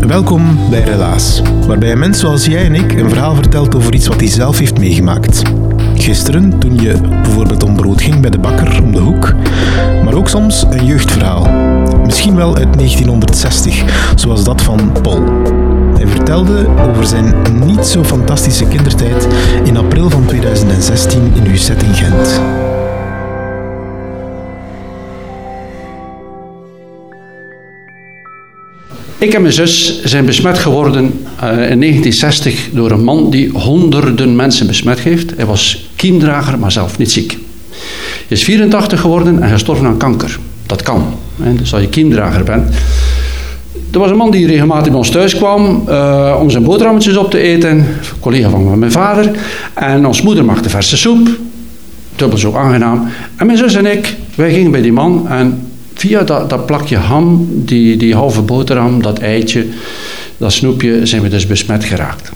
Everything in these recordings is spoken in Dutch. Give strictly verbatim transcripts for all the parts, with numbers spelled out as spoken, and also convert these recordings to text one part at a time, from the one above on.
Welkom bij Relaas, waarbij een mens zoals jij en ik een verhaal vertelt over iets wat hij zelf heeft meegemaakt. Gisteren, toen je bijvoorbeeld om brood ging bij de bakker om de hoek, maar ook soms een jeugdverhaal. Misschien wel uit negentienhonderdzestig, zoals dat van Paul. Hij vertelde over zijn niet zo fantastische kindertijd in april van tweeduizend zestien in Uzet in Gent. Ik en mijn zus zijn besmet geworden uh, in negentien zestig door een man die honderden mensen besmet heeft. Hij was kiemdrager, maar zelf niet ziek. Hij is vierentachtig geworden en gestorven aan kanker. Dat kan, hè, dus als je kiemdrager bent. Er was een man die regelmatig bij ons thuis kwam uh, om zijn boterhammetjes op te eten. Een collega van mijn vader. En ons moeder maakte verse soep. Dubbel zo aangenaam. En mijn zus en ik, wij gingen bij die man en via dat, dat plakje ham, die, die halve boterham, dat eitje, dat snoepje, zijn we dus besmet geraakt.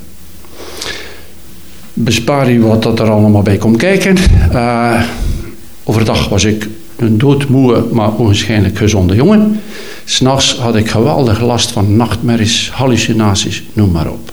Bespaar je wat dat er allemaal bij komt kijken. Uh, overdag was ik een doodmoe, maar ogenschijnlijk gezonde jongen. 'S Nachts had ik geweldig last van nachtmerries, hallucinaties, noem maar op.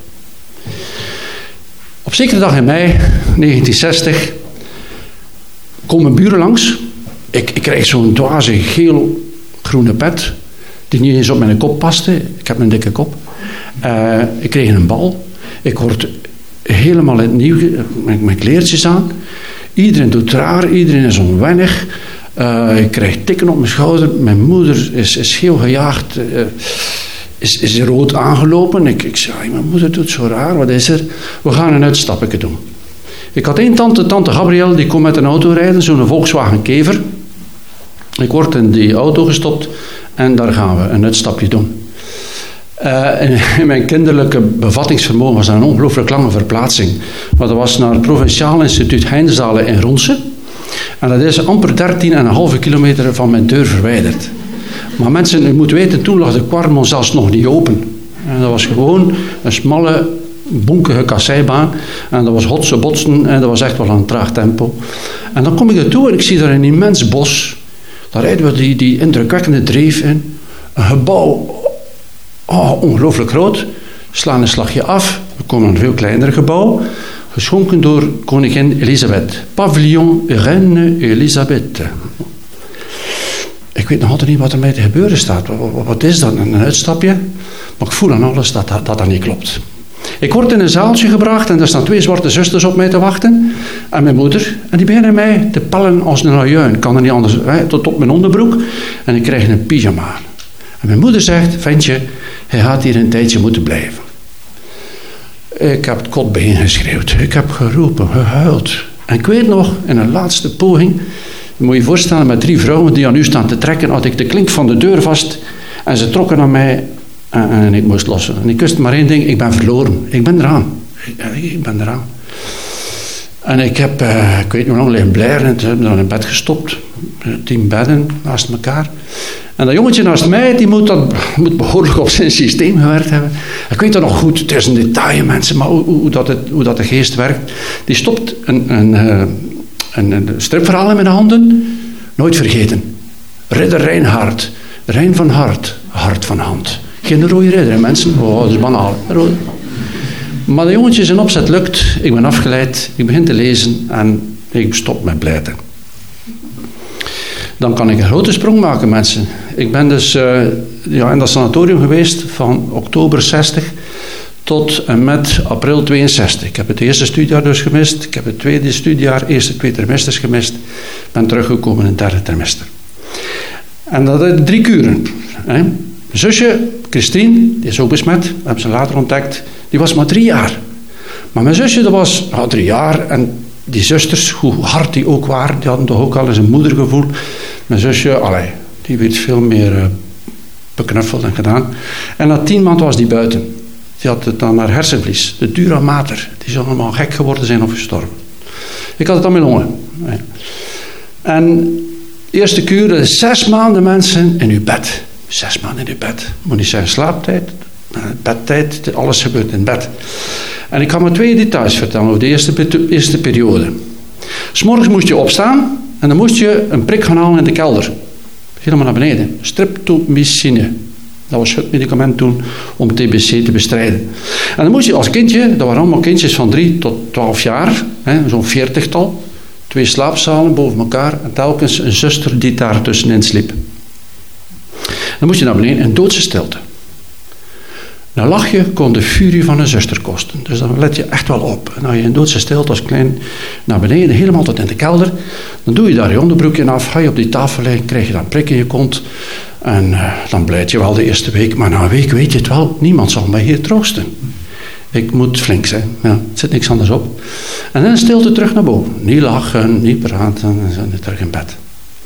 Op zekere dag in mei negentien zestig komen mijn buren langs. Ik, ik krijg zo'n dwaze geel-groene pet, die niet eens op mijn kop paste. Ik heb een dikke kop. Uh, ik kreeg een bal. Ik word helemaal in het nieuw met mijn kleertjes aan. Iedereen doet raar, iedereen is onwennig. Uh, ik krijg tikken op mijn schouder. Mijn moeder is, is geel gejaagd, uh, is, is rood aangelopen. Ik, ik zei, mijn moeder doet zo raar, wat is er? We gaan een uitstapje doen. Ik had één tante, tante Gabrielle, die kon met een auto rijden, zo'n Volkswagen Kever. Ik word in die auto gestopt en daar gaan we een uitstapje doen. Uh, in, in mijn kinderlijke bevattingsvermogen was dat een ongelooflijk lange verplaatsing. Maar dat was naar het Provinciaal Instituut Heinzale in Ronse. En dat is amper dertien komma vijf kilometer van mijn deur verwijderd. Maar mensen, u moet weten, toen lag de Quarmont zelfs nog niet open. En dat was gewoon een smalle, bonkige kasseibaan. En dat was hotse botsen en dat was echt wel een traag tempo. En dan kom ik er toe en ik zie daar een immens bos. Daar rijden we die, die indrukwekkende dreef in. Een gebouw, oh, ongelooflijk groot. Slaan een slagje af. We komen naar een veel kleiner gebouw. Geschonken door koningin Elisabeth. Pavillon Reine Elisabeth. Ik weet nog altijd niet wat er mij te gebeuren staat. Wat, wat is dat? Een uitstapje? Maar ik voel aan alles dat dat, dat, dat niet klopt. Ik word in een zaaltje gebracht en er staan twee zwarte zusters op mij te wachten. En mijn moeder. En die beginnen mij te pellen als een ajuin. Kan er niet anders, hè, tot op mijn onderbroek. En ik krijg een pyjama aan. En mijn moeder zegt, ventje, hij gaat hier een tijdje moeten blijven. Ik heb het kot bijeen geschreeuwd. Ik heb geroepen, gehuild. En ik weet nog, in een laatste poging, je moet je voorstellen met drie vrouwen die aan u staan te trekken, had ik de klink van de deur vast en ze trokken aan mij en, en ik moest lossen. En ik wist maar één ding, ik ben verloren. Ik ben eraan. Ik, ik ben eraan. En ik heb, uh, ik weet niet hoe lang, liggen blijven en ze hebben dan in bed gestopt. Tien bedden naast elkaar. En dat jongetje naast mij, die moet, dat, moet behoorlijk op zijn systeem gewerkt hebben. Ik weet dat nog goed, het is een detail, mensen, maar hoe, hoe, dat, het, hoe dat de geest werkt. Die stopt een, een, een, een stripverhaal in mijn handen. Nooit vergeten. Ridder Reinhard. Rein van hart, hart van hand. Geen rode ridder, hè, mensen. Oh, dat is banaal. Rode. Maar dat jongetje zijn opzet lukt. Ik ben afgeleid, ik begin te lezen en ik stop met blijten. Dan kan ik een grote sprong maken, mensen. Ik ben dus uh, ja, in dat sanatorium geweest van oktober zestig tot en met april tweeënzestig. Ik heb het eerste studiejaar dus gemist. Ik heb het tweede studiejaar, eerste twee trimesters gemist. Ik ben teruggekomen in het derde trimester. En dat is drie kuren. Hè. Mijn zusje, Christine, die is ook besmet. Dat hebben ze later ontdekt. Die was maar drie jaar. Maar mijn zusje, dat was nou, drie jaar en die zusters, hoe hard die ook waren, die hadden toch ook al eens een moedergevoel. Mijn zusje, allee, die werd veel meer uh, beknuffeld en gedaan. En na tien maanden was die buiten. Die had het dan naar hersenvlies, de dura mater. Die zou allemaal gek geworden zijn of gestorven. Ik had het aan mijn longen. En eerste kuur, zes maanden mensen in uw bed. Zes maanden in uw bed. Moet niet zeggen slaaptijd, bedtijd, alles gebeurt in bed. En ik ga maar twee details vertellen over de eerste, eerste periode. 'S Morgens moest je opstaan en dan moest je een prik gaan halen in de kelder. Helemaal naar beneden. Streptomycine. Dat was het medicament toen om T B C te bestrijden. En dan moest je als kindje, dat waren allemaal kindjes van drie tot twaalf jaar, hè, zo'n veertigtal, twee slaapzalen boven elkaar en telkens een zuster die daar tussenin sliep. Dan moest je naar beneden in doodse stilte. Een lachje kon de furie van een zuster kosten. Dus dan let je echt wel op. En als je in doodse stilte als klein naar beneden, helemaal tot in de kelder, dan doe je daar je onderbroekje af, ga je op die tafel liggen, krijg je dan een prik in je kont. En uh, dan blijft je wel de eerste week. Maar na een week weet je het wel, niemand zal mij hier troosten. Ik moet flink zijn. Ja, er zit niks anders op. En dan stilte terug naar boven. Niet lachen, niet praten, en dan terug in bed.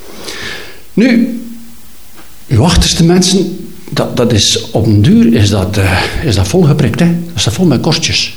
Nu, uw achterste mensen, dat, dat is, op een duur is dat, uh, is dat volgeprikt. Hè? Dat is dat vol met korstjes.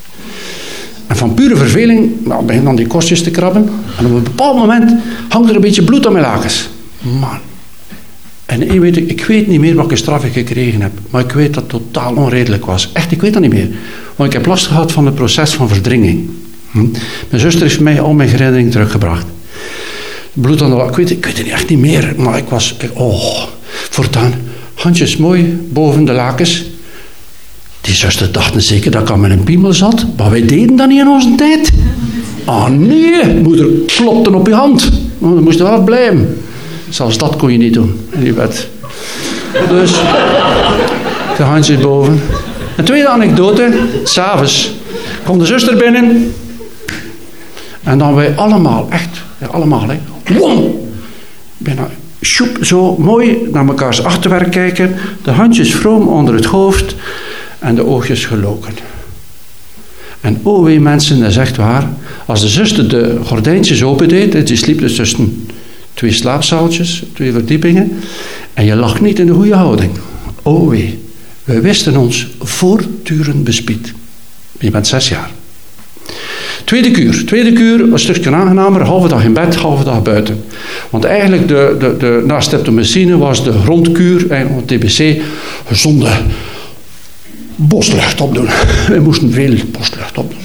En van pure verveling nou, begin dan die korstjes te krabben. En op een bepaald moment hangt er een beetje bloed aan mijn lakens. Man. En ik weet, ik weet niet meer welke straf ik gekregen heb. Maar ik weet dat het totaal onredelijk was. Echt, ik weet dat niet meer. Want ik heb last gehad van het proces van verdringing. Hm? Mijn zuster heeft mij al mijn herinnering teruggebracht. Bloed aan de lak. Ik weet, ik weet het echt niet meer. Maar ik was... Oh, voortaan. Handjes mooi boven de lakens. Die zuster dachten zeker dat ik aan mijn piemel zat. Maar wij deden dat niet in onze tijd. Ah nee, moeder klopte op je hand. Oh, dan moest je wel blijven. Zelfs dat kon je niet doen in je bed. Dus, de handjes boven. Een tweede anekdote. 's Avonds kwam de zuster binnen. En dan wij allemaal, echt, ja, allemaal, hè. Wom! Bijna, sjoep, zo mooi naar mekaars achterwerk kijken. De handjes vroom onder het hoofd. En de oogjes geloken. En oh wee mensen, dat is echt waar. Als de zuster de gordijntjes opendeed, die sliep dus tussen twee slaapzaaltjes, twee verdiepingen, en je lag niet in de goede houding. Oh wee, we wisten ons voortdurend bespied. Je bent zes jaar. Tweede kuur. Tweede kuur was een stukje aangenamer, halve dag in bed, halve dag buiten. Want eigenlijk de, de, de, na streptomycine was de grondkuur, eigenlijk T B C, gezonde boslucht opdoen. We moesten veel boslucht opdoen.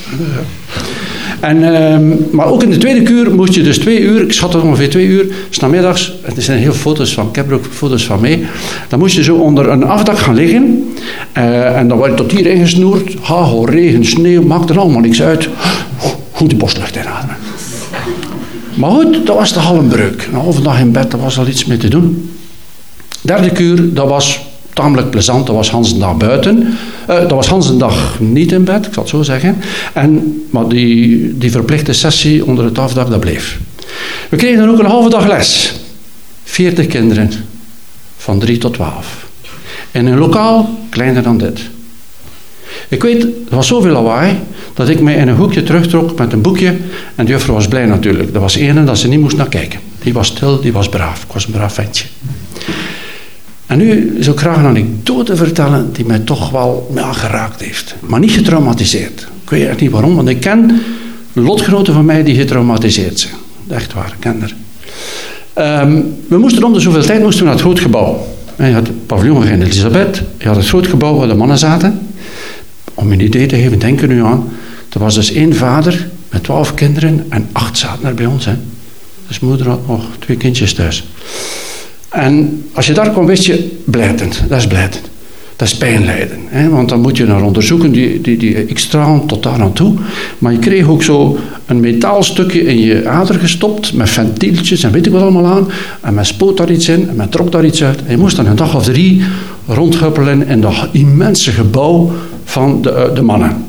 En, uh, maar ook in de tweede kuur moest je dus twee uur, ik schat het ongeveer twee uur, 's namiddags, er zijn heel foto's van, ik heb er ook foto's van mee, dan moest je zo onder een afdak gaan liggen, uh, en dan werd je tot hier ingesnoerd, hagel, regen, sneeuw, maakt er allemaal niks uit, goed de boslucht inademen. Maar goed, dat was de halmbreuk. Een halve dag in bed, daar was al iets mee te doen. Derde kuur, dat was tamelijk plezant, dat was Hans een dag buiten. Uh, dat was Hans een dag niet in bed, ik zal het zo zeggen. En, maar die, die verplichte sessie onder het afdak, dat bleef. We kregen dan ook een halve dag les. veertig kinderen, van drie tot twaalf. In een lokaal kleiner dan dit. Ik weet, er was zoveel lawaai, dat ik mij in een hoekje terugtrok met een boekje. En de juffrouw was blij natuurlijk. Er was ene dat ze niet moest naar kijken. Die was stil, die was braaf. Ik was een braaf ventje. En nu zou ik graag een anekdote vertellen die mij toch wel ja, geraakt heeft. Maar niet getraumatiseerd. Ik weet echt niet waarom, want ik ken lotgenoten van mij die getraumatiseerd zijn. Echt waar, ik ken er. Um, we moesten om de zoveel tijd moesten we naar het groot gebouw. En je had het paviljoen van Elisabeth, je had het groot gebouw waar de mannen zaten. Om je een idee te geven, denk er nu aan. Er was dus één vader met twaalf kinderen en acht zaten er bij ons. Hè. Dus moeder had nog twee kindjes thuis. En als je daar kwam, wist je, blijtend, dat is blijtend. Dat is pijnlijden. Hè? Want dan moet je naar onderzoeken, die, die, die extra tot daar aan toe. Maar je kreeg ook zo een metaalstukje in je ader gestopt, met ventieltjes en weet ik wat allemaal aan. En men spoot daar iets in en men trok daar iets uit. En je moest dan een dag of drie rondhuppelen in dat immense gebouw van de, de mannen.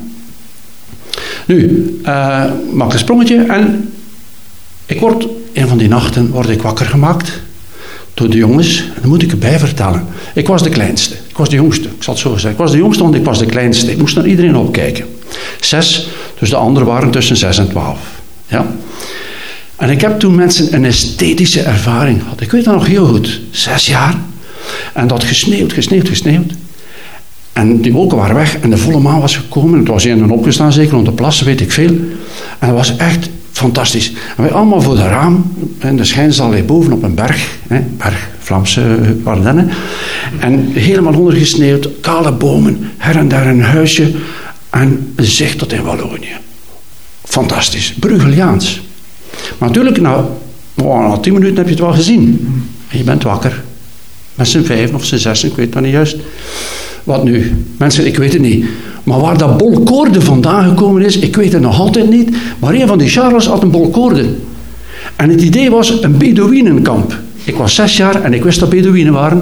Nu, uh, maak een sprongetje en ik word, een van die nachten, word ik wakker gemaakt door de jongens. En dan moet ik erbij vertellen. Ik was de kleinste. Ik was de jongste. Ik zal het zo zeggen. Ik was de jongste, want ik was de kleinste. Ik moest naar iedereen opkijken. Zes, dus de anderen waren tussen zes en twaalf. Ja. En ik heb toen mensen een esthetische ervaring gehad. Ik weet dat nog heel goed. Zes jaar. En dat gesneeuwd, gesneeuwd, gesneeuwd. En die wolken waren weg en de volle maan was gekomen. Het was in en opgestaan, zeker rond de plassen, weet ik veel. En dat was echt fantastisch. En wij allemaal voor de raam. En de schijnzaal ligt boven op een berg. Hè, berg, Vlaamse Ardennen. En helemaal ondergesneeuwd. Kale bomen. Her en daar een huisje. En een zicht tot in Wallonië. Fantastisch. Bruegeliaans. Maar natuurlijk, na, oh, na tien minuten heb je het wel gezien. En je bent wakker. Met zijn vijf of zijn zes, ik weet dat niet juist. Wat nu? Mensen, ik weet het niet. Maar waar dat bolkoorde vandaan gekomen is, ik weet het nog altijd niet. Maar een van die Charles had een bolkoorde. En het idee was een Bedouinenkamp. Ik was zes jaar en ik wist dat Bedouinen waren.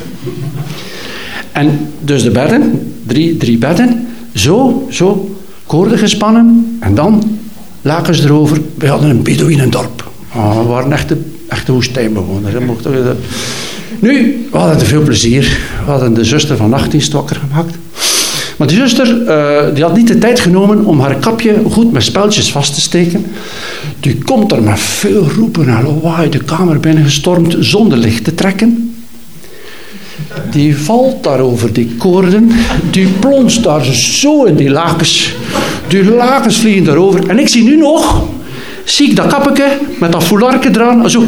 En dus de bedden, drie, drie bedden, zo, zo, koorden gespannen en dan lakens erover. We hadden een Bedouinendorp. Oh, we waren echte, echte woestijnbewoners. Nu, we hadden te veel plezier. We hadden de zuster van achttien wakker gemaakt. Maar die zuster uh, die had niet de tijd genomen om haar kapje goed met speltjes vast te steken. Die komt er met veel roepen en lawaai de kamer binnengestormd zonder licht te trekken. Die valt daar over die koorden. Die plonst daar zo in die lakens. Die lakens vliegen daarover. En ik zie nu nog, zie ik dat kappeke met dat foularke eraan. Zo,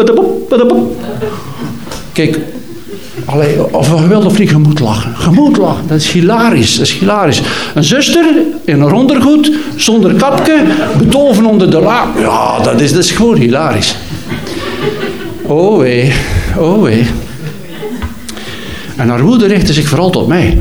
kijk, allee, of je wilt of niet, je moet lachen. Je moet lachen, dat is hilarisch, dat is hilarisch. Een zuster in een ondergoed, zonder kapje, betoven onder de laag. Ja, dat is, dat is gewoon hilarisch. Oh wee, oh wee. En haar moeder richtte zich vooral tot mij.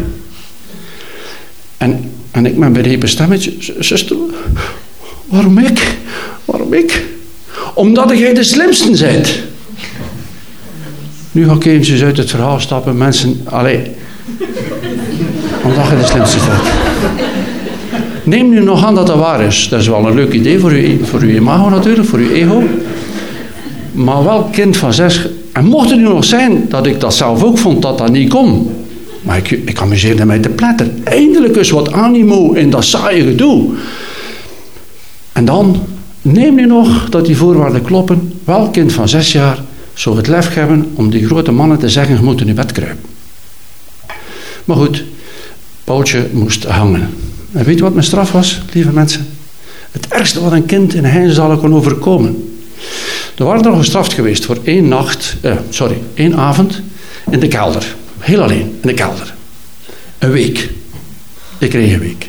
En, en ik met een berepen stemmetje, zuster, waarom ik? Waarom ik? Omdat jij de slimste bent. Nu ga ik eventjes uit het verhaal stappen, mensen, allee, omdat je de slimste bent. Neem nu nog aan dat dat waar is. Dat is wel een leuk idee voor uw, voor uw imago natuurlijk, voor uw ego. Maar wel kind van zes. En mocht het nu nog zijn dat ik dat zelf ook vond dat dat niet kon. Maar ik, ik amuseerde mij te pletteren. Eindelijk eens wat animo in dat saaie gedoe. En dan, neem nu nog dat die voorwaarden kloppen. Wel kind van zes jaar zou het lef hebben om die grote mannen te zeggen, je moet in je bed kruipen. Maar goed, Paultje moest hangen. En weet je wat mijn straf was, lieve mensen? Het ergste wat een kind in Heinzalen kon overkomen. Er waren er al gestraft geweest voor één nacht, eh, sorry, één avond in de kelder. Heel alleen, in de kelder. Een week. Ik kreeg een week.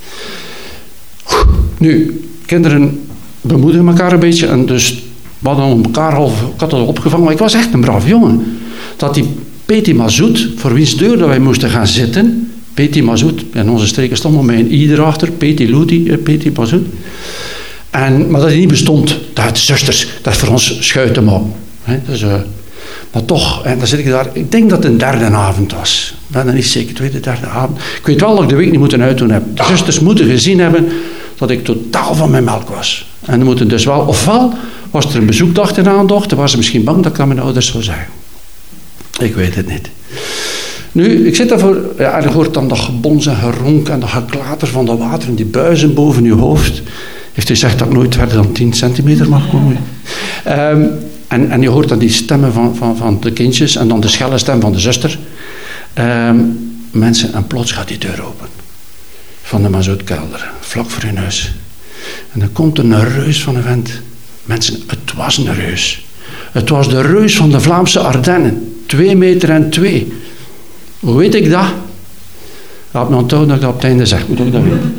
Nu, kinderen bemoedigen elkaar een beetje en dus we hadden elkaar al, ik had het al opgevangen, maar ik was echt een braaf jongen. Dat die Peti Mazoet, voor wiens deur dat wij moesten gaan zitten, Peti Mazoet, in onze streken stond maar met een i erachter, Peti Ludi, Peti Mazoet. En, maar dat hij niet bestond, dat de zusters, dat is voor ons schuiten maar. Dus, uh, maar toch, en dan zit ik daar, ik denk dat het een derde avond was. Ik ben er niet zeker, tweede, derde avond. Ik weet wel dat ik de week niet moeten uitdoen heb. De zusters moeten gezien hebben dat ik totaal van mijn melk was. En dan moeten dus wel, ofwel was er een bezoekdag in aandacht, dan waren ze misschien bang dat ik aan mijn ouders zou zeggen. Ik weet het niet. Nu, ik zit daarvoor, ja, en je hoort dan dat gebons en geronk en dat geklater van dat water en die buizen boven je hoofd. Heeft hij gezegd dat ik nooit verder dan tien centimeter mag komen. Um, en, en je hoort dan die stemmen van, van, van de kindjes en dan de schelle stem van de zuster. Um, mensen, en plots gaat die deur open. Van de Mazoetkelder, vlak voor hun huis. En dan komt er een reus van een vent. Mensen, het was een reus. Het was de reus van de Vlaamse Ardennen. Twee meter en twee. Hoe weet ik dat? Laat me onthouden dat ik dat op het einde zeg. Moet ik dat weten?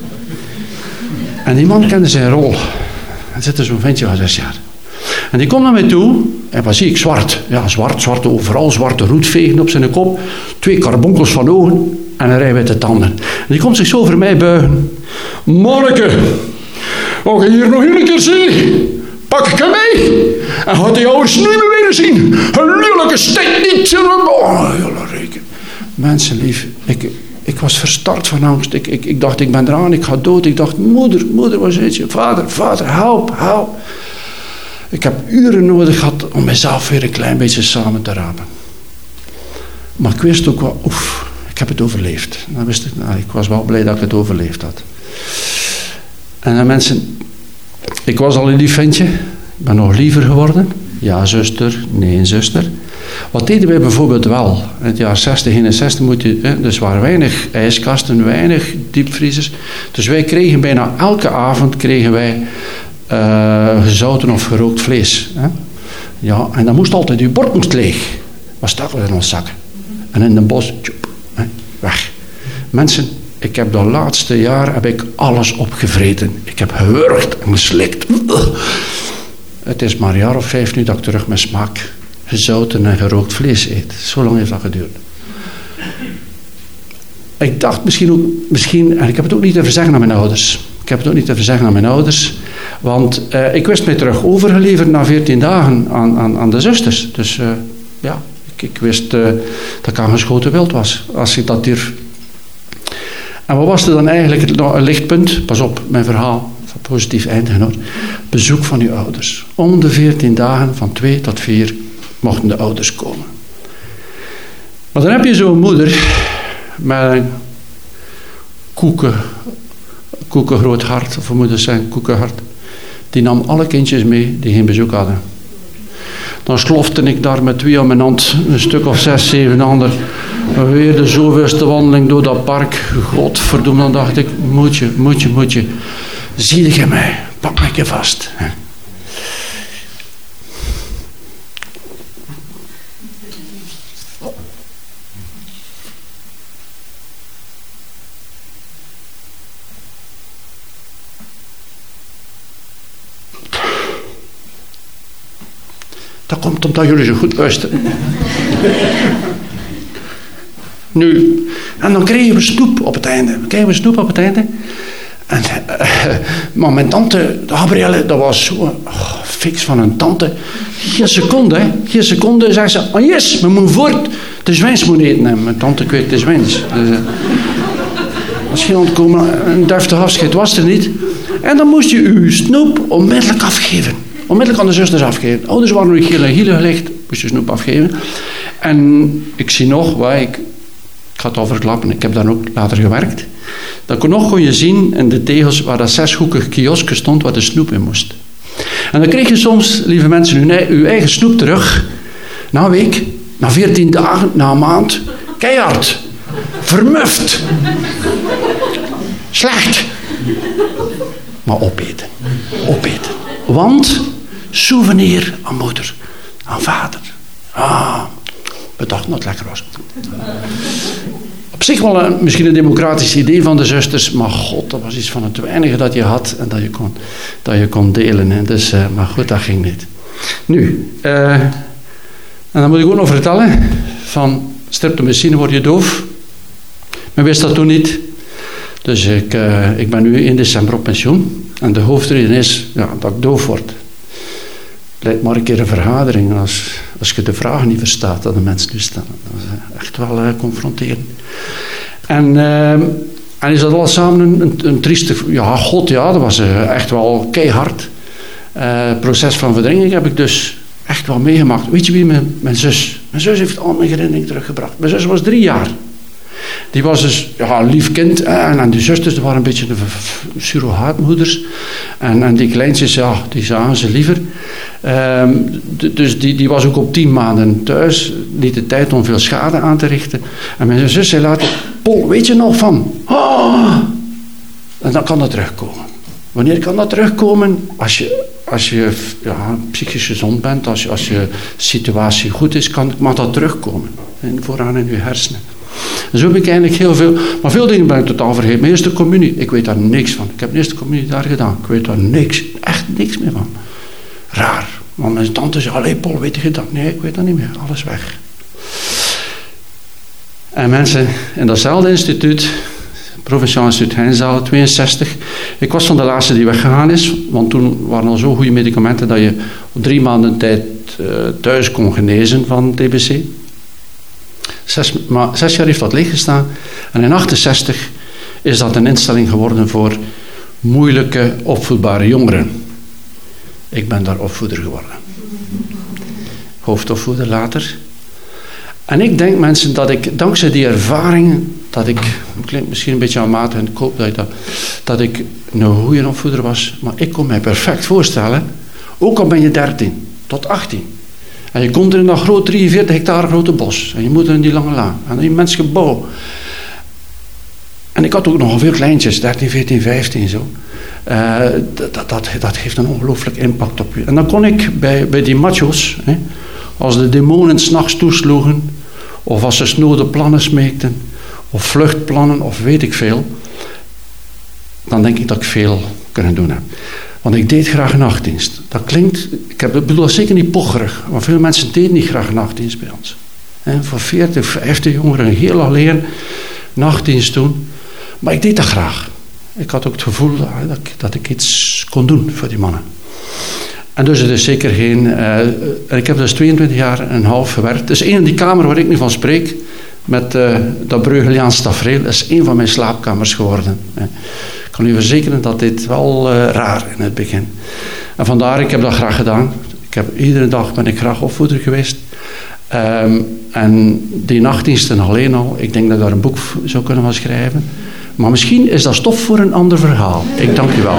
En die man kende zijn rol. Er zit er zo'n ventje van zes jaar. En die komt naar mij toe. En wat zie ik? Zwart. Ja, zwart, zwart overal. Zwarte roetvegen op zijn kop. Twee karbonkels van ogen. En een rij witte tanden. En die komt zich zo voor mij buigen. Manneke, mag je hier nog een keer zien? Pak ik hem mee. En gaat die ouders niet meer willen zien. Een lullijke steek niet. Oh, reken. Mensen lief, ik... Ik was verstard van angst. Ik, ik, ik dacht, ik ben eraan, ik ga dood. Ik dacht, moeder, moeder, waar zit je? Vader, vader, help, help. Ik heb uren nodig gehad om mezelf weer een klein beetje samen te rapen. Maar ik wist ook wel, oef, ik heb het overleefd. Dan wist ik, nou, ik was wel blij dat ik het overleefd had. En dan mensen, ik was al een lief ventje. Ik ben nog liever geworden. Ja, zuster, nee, zuster. Wat deden wij bijvoorbeeld wel? In het jaar zestig, eenenzestig moet je, hè, dus waren weinig ijskasten, weinig diepvriezers. Dus wij kregen bijna elke avond kregen wij uh, gezouten of gerookt vlees. Hè? Ja, en dan moest altijd, je bord moest leeg. Maar staken we in ons zak. En in de bos, tjoep, hè, weg. Mensen, ik heb de laatste jaar heb ik alles opgevreten. Ik heb gewurgd en geslikt. Het is maar een jaar of vijf nu dat ik terug mijn smaak gezouten en gerookt vlees eet. Zo lang heeft dat geduurd. Ik dacht misschien ook, misschien, en ik heb het ook niet te verzeggen aan mijn ouders. Ik heb het ook niet te verzeggen aan mijn ouders. Want uh, ik wist mij terug overgeleverd na veertien dagen aan, aan, aan de zusters. Dus uh, ja, ik, ik wist uh, dat ik aangeschoten wild was. Als ik dat durf. En wat was er dan eigenlijk een lichtpunt? Pas op, mijn verhaal van positief eindigen hoor. Bezoek van uw ouders. Om de veertien dagen, van twee tot vier, mochten de ouders komen. Maar dan heb je zo'n moeder met een koeken, koekengroot hart, of we moeten zeggen koekenhart. Die nam alle kindjes mee die geen bezoek hadden. Dan slofte ik daar met twee aan mijn hand, een stuk of zes, zeven ander. Weer de zoveelste wandeling door dat park. Godverdomme, dan dacht ik, moet je, moet je, moet je. Zie je mij, pak me een keer vast. Dat komt omdat jullie zo goed luisteren. Nu, en dan kregen we snoep op het einde. Dan kregen we snoep op het einde. En, uh, maar mijn tante, Gabrielle, dat was zo oh, fix van een tante. Geen seconde, hè. Geen seconde, zei ze, oh yes, we moeten voort de zwijns moeten eten. En mijn tante kweekt de zwijns. Dus, uh, als je ontkomen, een deftig afscheid was er niet. En dan moest je uw snoep onmiddellijk afgeven. Onmiddellijk aan de zusters afgeven. Ouders waren nog heel hielen gelegd, moest je snoep afgeven. En ik zie nog, waar ik, ik ga het al verklappen, ik heb daar ook later gewerkt. Dan kon nog kon je zien in de tegels waar dat zeshoekig kioskje stond waar de snoep in moest. En dan kreeg je soms, lieve mensen, uw, uw eigen snoep terug. Na een week, na veertien dagen, na een maand. Keihard. Vermuft. Slecht. Maar opeten. Opeten. Want souvenir aan moeder, aan vader. Ah, we dachten dat het lekker was. Op zich wel een, misschien een democratisch idee van de zusters, maar god, dat was iets van het weinige dat je had en dat je kon, dat je kon delen. Hè. Dus, uh, maar goed, dat ging niet. Nu, uh, en dan moet ik ook nog vertellen, van streptomycine word je doof. Men wist dat toen niet. Dus ik, uh, ik ben nu in december op pensioen. En de hoofdreden is ja, dat ik doof word. Lijkt maar een keer een vergadering. Als, als je de vragen niet verstaat dat de mensen nu staan. Dat is echt wel uh, confronterend. En, uh, en is dat al samen een, een, een trieste... Ja, god ja, dat was uh, echt wel keihard. Uh, proces van verdringing heb ik dus echt wel meegemaakt. Weet je wie? Mijn, mijn zus. Mijn zus heeft al mijn herinnering teruggebracht. Mijn zus was drie jaar. Die was dus ja, een lief kind. En, en die zusters die waren een beetje de surrogaatmoeders. En, en die kleintjes, ja, die zagen ze liever. Um, d- dus die, die was ook op tien maanden thuis. Niet de tijd om veel schade aan te richten. En mijn zus zei later, Paul, weet je nog van? Oh! En dan kan dat terugkomen. Wanneer kan dat terugkomen? Als je, als je ja, psychisch gezond bent, als je, als je situatie goed is, kan, mag dat terugkomen. En vooraan in je hersenen. En zo heb ik eigenlijk heel veel... Maar veel dingen ben ik totaal vergeten. Mijn eerste communie, ik weet daar niks van. Ik heb mijn eerste communie daar gedaan. Ik weet daar niks, echt niks meer van. Raar. Want mijn tante zei, allee Paul, weet je dat? Nee, ik weet dat niet meer. Alles weg. En mensen in datzelfde instituut, Provinciaal Instituut Heinzalen, tweeënzestig. Ik was van de laatste die weggegaan is. Want toen waren al zo goede medicamenten dat je op drie maanden tijd uh, thuis kon genezen van T B C. Zes, maar zes jaar heeft dat leeggestaan. En in achtenzestig is dat een instelling geworden voor moeilijke opvoedbare jongeren. Ik ben daar opvoeder geworden. Hoofdopvoeder later. En ik denk mensen dat ik dankzij die ervaringen, dat ik, klinkt misschien een beetje aanmatig en ik hoop dat ik dat, dat ik een goede opvoeder was, maar ik kon mij perfect voorstellen, ook al ben je dertien tot achttien. En je komt er in dat groot drieënveertig hectare grote bos. En je moet er in die lange laan. En die mens gebouw. En ik had ook nog veel kleintjes. dertien, veertien, vijftien zo. Uh, dat, dat, dat heeft een ongelooflijk impact op je. En dan kon ik bij, bij die macho's. Hè, als de demonen 's nachts toesloegen. Of als ze snode plannen smeekten. Of vluchtplannen. Of weet ik veel. Dan denk ik dat ik veel kunnen doen heb. Want ik deed graag nachtdienst. Dat klinkt, ik heb, ik bedoel dat zeker niet pocherig, maar veel mensen deden niet graag nachtdienst bij ons. He, voor veertig, vijftig jongeren heel alleen nachtdienst doen. Maar ik deed dat graag. Ik had ook het gevoel dat ik, dat ik iets kon doen voor die mannen. En dus het is zeker geen... Uh, ik heb dus tweeëntwintig jaar en een half gewerkt. Het is één die kamer waar ik nu van spreek, met uh, dat Breugeliaans tafereel, is één van mijn slaapkamers geworden. Ik kan u verzekeren dat dit wel uh, raar in het begin. En vandaar, ik heb dat graag gedaan. Ik heb, iedere dag ben ik graag opvoeder geweest. Um, en die nachtdiensten alleen al, ik denk dat ik daar een boek zou kunnen van schrijven. Maar misschien is dat stof voor een ander verhaal. Ik dank u wel.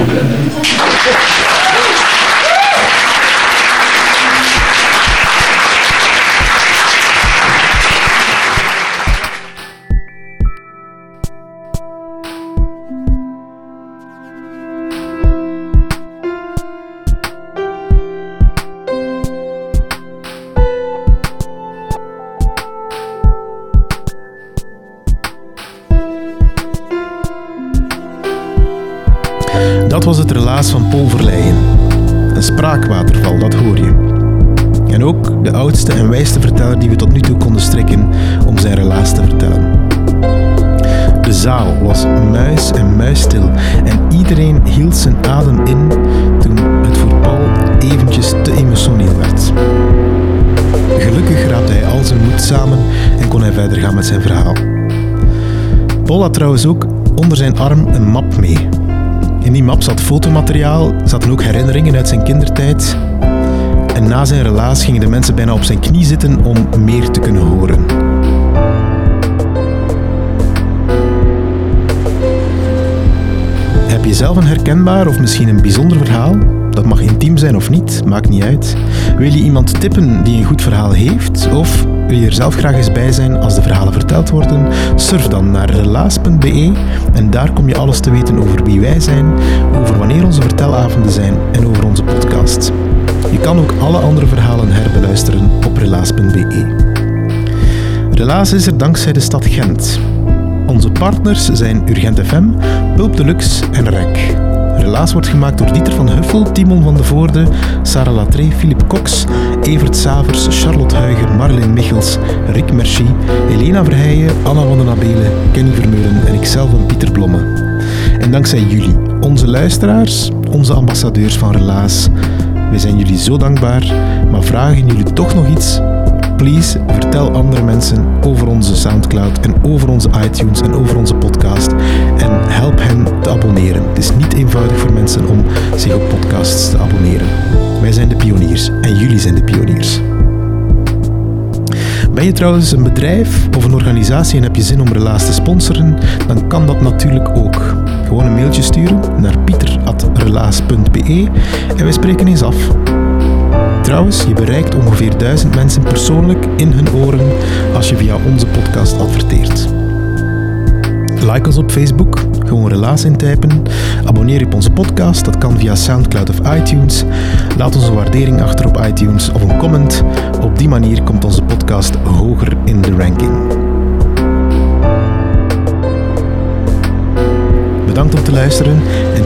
Dat was het relaas van Paul Verleijen. Een spraakwaterval, dat hoor je. En ook de oudste en wijste verteller die we tot nu toe konden strikken om zijn relaas te vertellen. De zaal was muis en muisstil en iedereen hield zijn adem in toen het voor Paul eventjes te emotioneel werd. Gelukkig raapte hij al zijn moed samen en kon hij verder gaan met zijn verhaal. Paul had trouwens ook onder zijn arm een map mee. In die map zat fotomateriaal, zaten ook herinneringen uit zijn kindertijd. En na zijn relaas gingen de mensen bijna op zijn knie zitten om meer te kunnen horen. Heb je zelf een herkenbaar of misschien een bijzonder verhaal? Dat mag intiem zijn of niet, maakt niet uit. Wil je iemand tippen die een goed verhaal heeft? Of wil je er zelf graag eens bij zijn als de verhalen verteld worden? Surf dan naar relaas punt b e en daar kom je alles te weten over wie wij zijn, over wanneer onze vertelavonden zijn en over onze podcast. Je kan ook alle andere verhalen herbeluisteren op relaas punt b e. Relaas is er dankzij de stad Gent. Onze partners zijn Urgent F M, Pulp Deluxe en R E C. Relaas wordt gemaakt door Dieter van Huffel, Timon van de Voorde, Sarah Latree, Philippe Cox, Evert Savers, Charlotte Huiger, Marleen Michels, Rick Merci, Elena Verheijen, Anna van den Abelen, Kenny Vermeulen en ikzelf en Pieter Blomme. En dankzij jullie, onze luisteraars, onze ambassadeurs van Relaas, wij zijn jullie zo dankbaar, maar vragen jullie toch nog iets? Please, vertel andere mensen over onze Soundcloud en over onze iTunes en over onze podcast en help hen te abonneren. Het is niet eenvoudig voor mensen om zich op podcasts te abonneren. Wij zijn de pioniers en jullie zijn de pioniers. Ben je trouwens een bedrijf of een organisatie en heb je zin om Relaas te sponsoren, dan kan dat natuurlijk ook. Gewoon een mailtje sturen naar pieter at relaas punt b e en wij spreken eens af. Trouwens, je bereikt ongeveer duizend mensen persoonlijk in hun oren als je via onze podcast adverteert. Like ons op Facebook, gewoon Relaas intypen. Abonneer je op onze podcast, dat kan via Soundcloud of iTunes. Laat ons een waardering achter op iTunes of een comment. Op die manier komt onze podcast hoger in de ranking. Bedankt om te luisteren